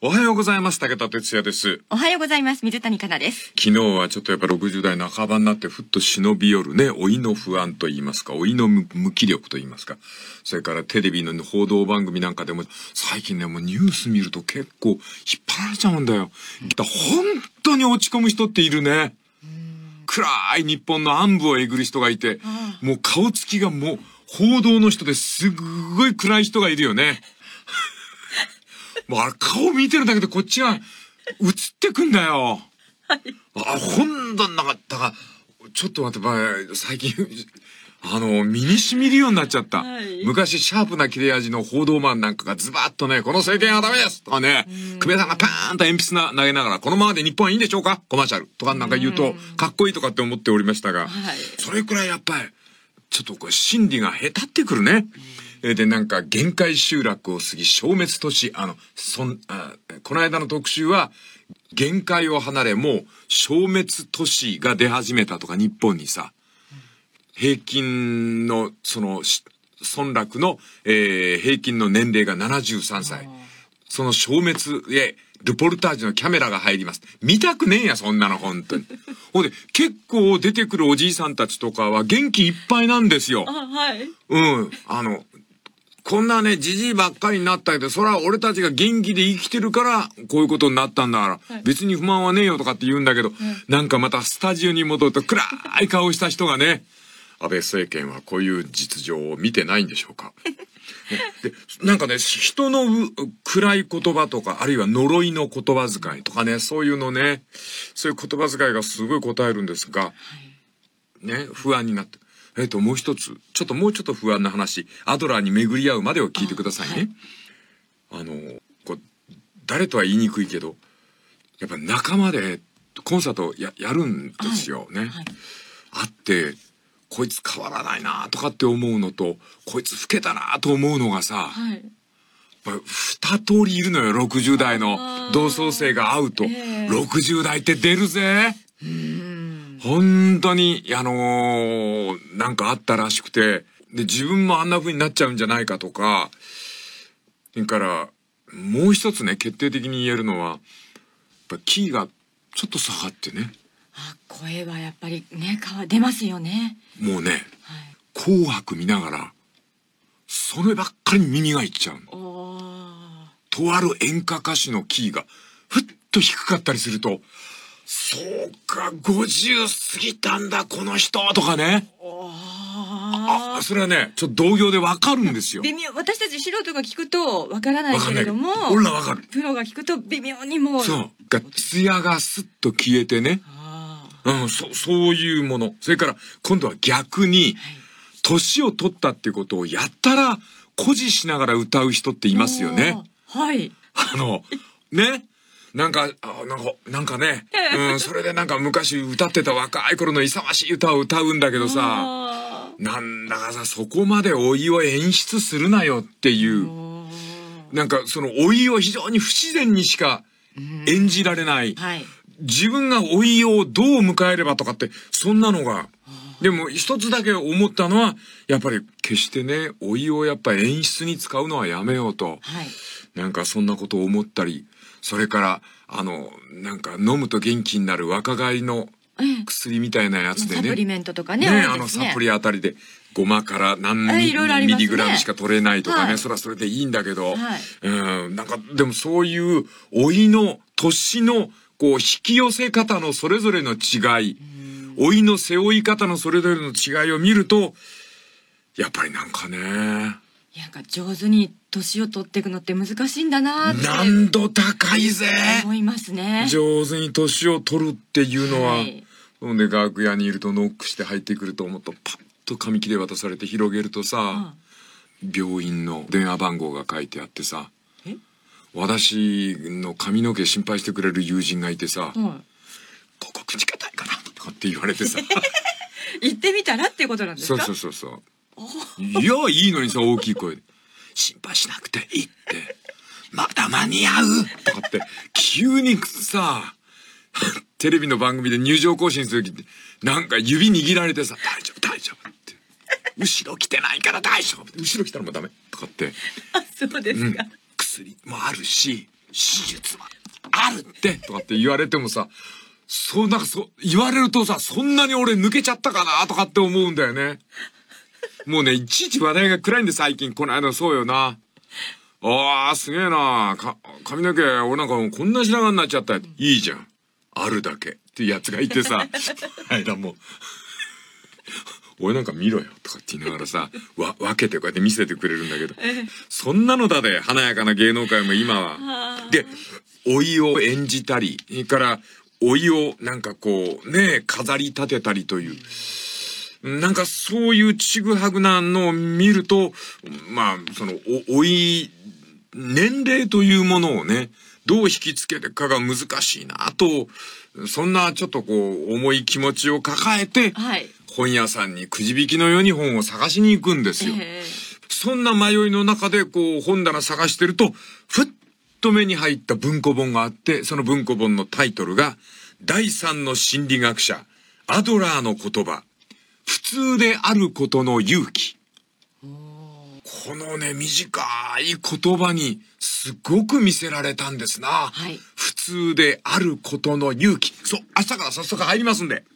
おはようございます。武田哲也です。 おはようございます。水谷香奈です。 昨日はちょっとやっぱ60代半ばになってふっと忍び寄るね、老いの不安と言いますか、老いの無気力と言いますか、それからテレビの報道番組なんかでも最近ね、もうニュース見ると結構引っ張られちゃうんだよ。本当に落ち込む人っているね。暗い日本の暗部をえぐる人がいて、もう顔つきがもう報道の人ですっごい暗い人がいるよね。もうあれ顔見てるだけでこっちが映ってくんだよ。 はい。 本当なんか、だから、ちょっと待って、最近、身に染みるようになっちゃった。はい、昔、シャープな切れ味の報道マンなんかがズバッとね、この政権はダメですとかね、久米さんがパーンと鉛筆投げながら、このままで日本はいいんでしょうかコマーシャルとかなんか言うと、かっこいいとかって思っておりましたが、はい、それくらいやっぱり、ちょっとこれ心理が下手ってくるね。で、なんか、限界集落を過ぎ消滅都市、この間の特集は、限界を離れ、もう消滅都市が出始めたとか、日本にさ、平均の、村落の、平均の年齢が73歳。その消滅へ、ルポルタージュのキャメラが入ります。見たくねえや、そんなの、本当に。ほんで、結構出てくるおじいさんたちとかは元気いっぱいなんですよ。 はい。 こんなね、じじいばっかりになったけど、それは俺たちが元気で生きてるから、こういうことになったんだから、はい、別に不満はねえよとかって言うんだけど、なんかまたスタジオに戻ると暗い顔した人がね、安倍政権はこういう実情を見てないんでしょうか。で、なんかね、人の暗い言葉とか、あるいは呪いの言葉遣いとかね、そういうのね、そういう言葉遣いがすごい答えるんですが、はい、ね、不安になって。もう一つ、もうちょっと不安な話、アドラーに巡り合うまでを聞いてくださいね。はい、誰とは言いにくいけど、やっぱ仲間でコンサートやるんですよね。はいはい、会って、こいつ変わらないなとかって思うのと、こいつ老けたなと思うのがさ、はい、二通りいるのよ、60代の同窓生が会うと。60代って出るぜ。本当に、なんかあったらしくて、で、自分もあんな風になっちゃうんじゃないかとか、それから、もう一つね、決定的に言えるのは、やっぱキーがちょっと下がってね。 声はやっぱりね、出ますよね。 もうね、はい、紅白見ながら、そればっかりに耳がいっちゃうの。とある演歌歌手のキーが、ふっと低かったりすると、そうか、50過ぎたんだ、この人とかね。それはね、ちょっと同業でわかるんですよ。 微妙、私たち素人が聞くとわからないけれども、 俺らわかる。 プロが聞くと微妙にもう。 そう。艶がスッと消えてね。そういうもの。それから、今度は逆に、年を取ったっていうことをやったら、誇示しながら歌う人っていますよね。 はい。 ね。なんかね、それでなんか昔歌ってた若い頃の勇ましい歌を歌うんだけどさ、なんだかさ、そこまで老いを演出するなよっていう、なんかその老いを非常に不自然にしか演じられない、はい、自分が老いをどう迎えればとかって、そんなのが、でも一つだけ思ったのは、やっぱり決してね、老いをやっぱり演出に使うのはやめようと、はい、なんかそんなことを思ったり、それから、なんか飲むと元気になる若返りの薬みたいなやつでね。 サプリメントとかね。 サプリあたりで、ごまから何ミリグラムしか取れないとかね、それはそれでいいんだけど、なんか、でもそういう、老いの、年の、こう、引き寄せ方のそれぞれの違い、老いの背負い方のそれぞれの違いを見ると、やっぱりなんかね、 なんか上手に年を取っていくのって難しいんだなって。 難度高いぜ。 思いますね。 上手に年を取るっていうのは、ほんで楽屋にいるとノックして入ってくると思うとパッと紙切れ渡されて広げるとさ、病院の電話番号が書いてあってさ、私の髪の毛心配してくれる友人がいてさ、ここくじけたいかなとかって言われてさ、 行ってみたらっていうことなんですか？ そう。いや、いいのにさ、大きい声で。心配しなくていいって。まだ間に合うとかって、急にさ、テレビの番組で入場行進する時って、なんか指握られてさ、大丈夫って。後ろ来てないから大丈夫。後ろ来たらもうダメとかって。 そうですか。 薬もあるし、 手術はあるってとかって言われてもさ、言われるとさ、そんなに俺抜けちゃったかなとかって思うんだよね。もうね、いちいち話題が暗いんで最近。この間そうよな。すげえな。髪の毛、俺なんかもうこんな白髪になっちゃった。いいじゃん。あるだけ。っていうやつがいてさ、間もう、俺なんか見ろよとかって言いながらさ、分けてこうやって見せてくれるんだけど、そんなのだで華やかな芸能界も今は。で、老いを演じたり、それから老いをなんかこうね、飾り立てたりという、なんかそういうちぐはぐなのを見ると、まあ、その、老い、年齢というものをね、どう引きつけてかが難しいなと、そんなちょっとこう、重い気持ちを抱えて、はい、本屋さんにくじ引きのように本を探しに行くんですよ。そんな迷いの中でこう、本棚探してると、ふっと目に入った文庫本があって、その文庫本のタイトルが、第三の心理学者、アドラーの言葉。普通であることの勇気。このね、短い言葉にすごく見せられたんですな。はい、普通であることの勇気。そう、明日から早速入りますんで。